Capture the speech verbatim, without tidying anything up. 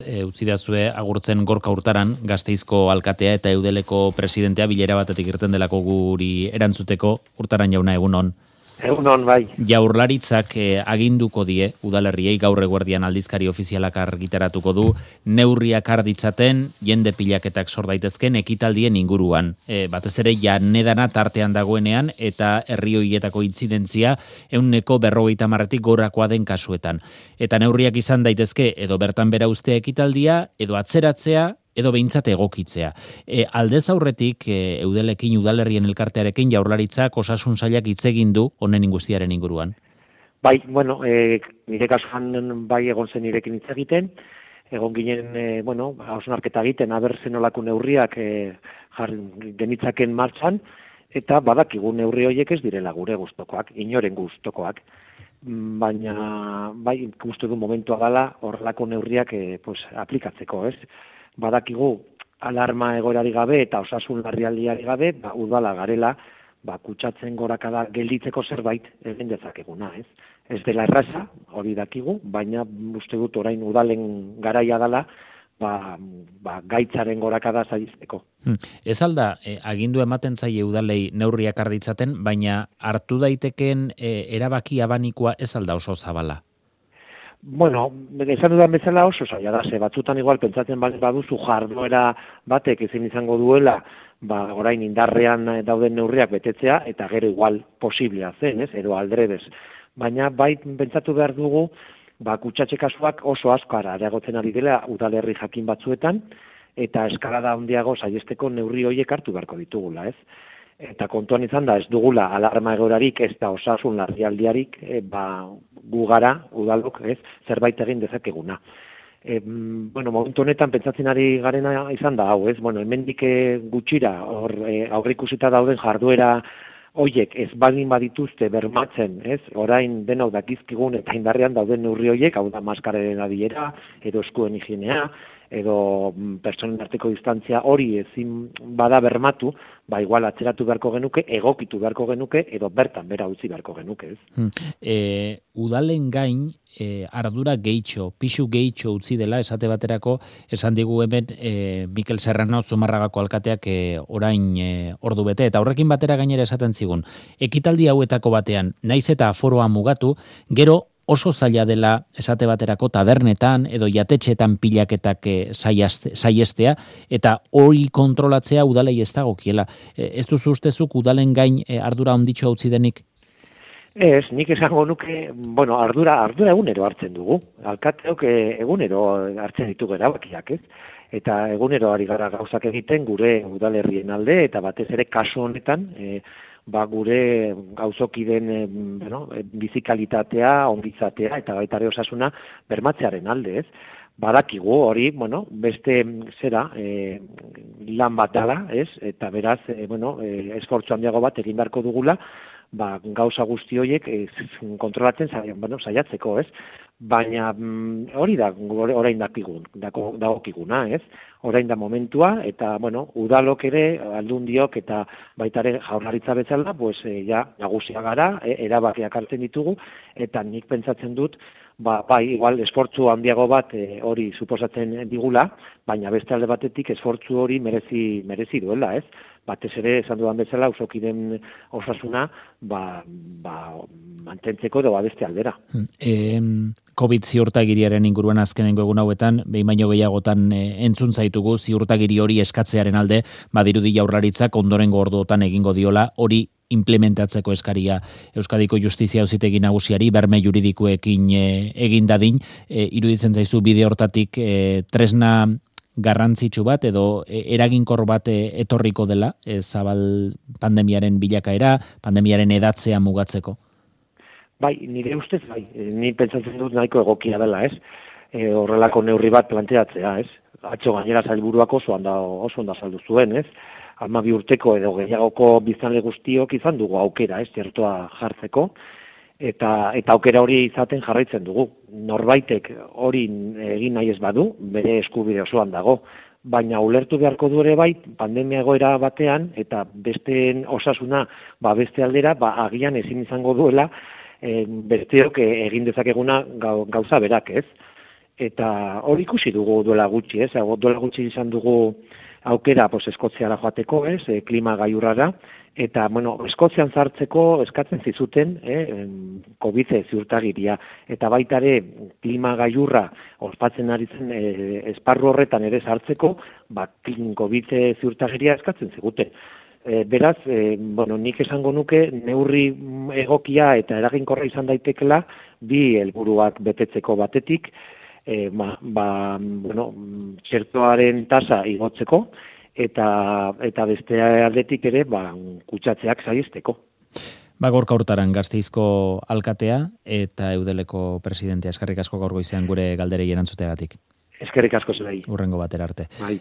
E, utzi dazue agurtzen Gorka Hurtaran, Gasteizko alkatea eta Eudeleko presidentea bilera batetik irten delako guri erantzuteko. Hurtaran jauna, egunon. Egunon, bai. Jaurlaritzak eh, aginduko die udalerriei gaur eguerdian aldizkari ofizialak argitaratuko du neurriak har ditzaten jende pilaketak sor daitezken ekitaldien inguruan. E, batez ere janedana tartean dagoenean eta herri horietako intzidentzia ehuneko berrogeita hamarretik gorakoa den kasuetan. Eta neurriak izan daitezke edo bertan bera uztea ekitaldia edo atzeratzea edo behintzat egokitzea. E, aldez aurretik, e, Eudelekin udalerrien elkartearekin Jaurlaritzak osasun sailak hitz egin du honen guztiaren inguruan. Bai, bueno, e, nire kasuan bai egon zen nirekin hitz egiten, egon ginen, e, bueno, hausnarketa egiten, aber zenolako neurriak e, jar genitzaken martxan, eta badakigu neurri horiek ez direla gure gustokoak, inoren gustokoak. Baina, bai, uste du momentua dela horrelako neurriak e, pues, aplikatzeko, ez? Badakigu alarma egoerari gabe eta osasun larrialdiari gabe, ba, udala garela, ba, kutsatzen gorakada gelditzeko zerbait egin dezakeguna, ez? Ez dela erraza, hori dakigu, baina uste dut orain udalen garaia dela, ba, ba, gaitzaren gorakada zaizteko. Hmm. Ez alda, eh, agindu ematen zaie udalei neurriak har ditzaten, baina hartu daiteken eh, erabaki abanikoa ez alda oso zabala. Bueno, esan dudan bezala oso zaila da, ze batzutan igual pentsatzen baduzu jarduera batek ezin izango duela, ba, orain indarrean dauden neurriak betetzea, eta gero igual posiblea zen, ez, edo aldrebez. Baina bai pentsatu behar dugu, ba, kutsatze kasuak oso askara areagotzen ari dela udalerri jakin batzuetan, eta eskalada handiago saiesteko neurri horiek hartu beharko ditugula, ez. Eta kontuan izan da, ez dugula alarma egoerarik, ez da osasun larrialdiarik, e, ba, gu gara, udalok, ez, zerbait egin dezakeguna. E, bueno, momentu honetan pentsatzen ari garena izan da, hau, ez, bueno, hemendik gutxira, hor, e, aurreikusita dauden jarduera hoiek ez baldin badituzte bermatzen, ez, orain denok dakizkigun eta indarrean dauden neurri hoiek, hau da maskararen adiera, edo eskuen higienea, edo pertsonen arteko distantzia hori ezin bada bermatu, ba igual atzeratu beharko genuke, egokitu beharko genuke, edo bertan bera utzi beharko genuke, ez? Hmm. E, udalen gain, e, ardura gehitxo, pixu gehitxo utzi dela, esate baterako, esan digu hemen e, Mikel Serrano Zumarragako alkateak e, orain e, ordu bete, eta horrekin batera gainera esaten zigun. Ekitaldi hauetako batean, naiz eta aforoa mugatu, gero oso zaila dela esate baterako tabernetan edo jatetxeetan pilaketak saiestea eta hori kontrolatzea udalei ez dagokiela. Ez duzu ustezuk udalen gain ardura onditxo utzi denik? Ez, nik esango nuke, bueno, ardura, ardura egunero hartzen dugu. Alkateok egunero hartzen ditugu erabakiak, ez? Eta egunero ari gara gauzak egiten gure udalerrien alde, eta batez ere kasu honetan, e, ba gure gauzokiden e, bueno, bizikalitatea, ongizatea eta baita ere osasuna bermatzearen alde, ez? Badakigu hori, bueno, beste zera e, lan bat dela, ez? Eta beraz, e, bueno, e, esfortzu handiago bat egin beharko dugula, ba, gauza guzti horiek e, kontrolatzen zaian, bueno, saiatzeko, ez? Baina mm, hori da orain dakigun, dako, dagokiguna, ez? Orain da momentua, eta, bueno, udalok ere, aldundiok eta baitare Jaurlaritza bezala, pues, e, ja, nagusia gara, e, erabakiak hartzen ditugu, eta nik pentsatzen dut, ba, bai, igual, esfortzu handiago bat e, hori suposatzen digula, baina beste alde batetik esfortzu hori merezi, merezi duela, ez? Batez ere, esan dudan bezala, usokiden osasuna, ba, ba, mantentzeko edo beste aldera. E, COVID ziurtagiriaren inguruan azkenengo egun hauetan, behin baino gehiagotan e, entzun zaitugu ziurtagiri hori eskatzearen alde, badirudi Jaurlaritzak ondorengo orduotan egingo diola, hori implementatzeko eskaria Euskadiko Justizia Auzitegi Nagusiari berme juridikoekin e, egin dadin, e, iruditzen zaizu bide hortatik e, tresna garrantzitsu bat edo eraginkor bat etorriko dela e, zabal pandemiaren bilakaera, pandemiaren edatzea mugatzeko? Bai, nire ustez, bai, ni pentsatzen dut nahiko egokia dela, ez? E, horrelako neurri bat planteatzea, ez? Atzo gainera sailburuak oso ondo oso ondo azaldu zuen, ez? Hamabi urteko edo gehiagoko biztanle guztiok izan dugu aukera, ez? Txertoa jartzeko, eta eta aukera hori izaten jarraitzen dugu. Norbaitek hori egin nahi ez badu, bere eskubide osoan dago. Baina ulertu beharko du ere bai, pandemia egoera batean, eta besteen osasuna, ba beste aldera, ba agian ezin izango duela, e, besteok egin dezakeguna gauza berak, ez? eta hori ikusi dugu duela gutxi, ez? Duela gutxi izan dugu aukera pues, Eskoziara joateko, ez? E, klima gaiurrara, eta, bueno, Eskozian zartzeko eskatzen zizuten, eh, COVID ziurtagiria, eta baita ere klima gaiurra ospatzen ari zen e, esparru horretan ere sartzeko, ba, COVID ziurtagiria eskatzen ziguten. E, beraz, e, bueno, nik esango nuke neurri egokia eta eraginkorra izan daitekela bi helburuak betetzeko batetik, e, ba, ba, bueno, txertoaren tasa igotzeko, eta eta beste aldetik ere ba, kutsatzeak saihesteko. Ba, Gorka Hurtaran Gasteizko alkatea eta Eudeleko presidentea. Eskerrik asko gaur goizean gure galderei erantzuteagatik. Eskerrik asko zelai. Hurrengo batera arte. Bai.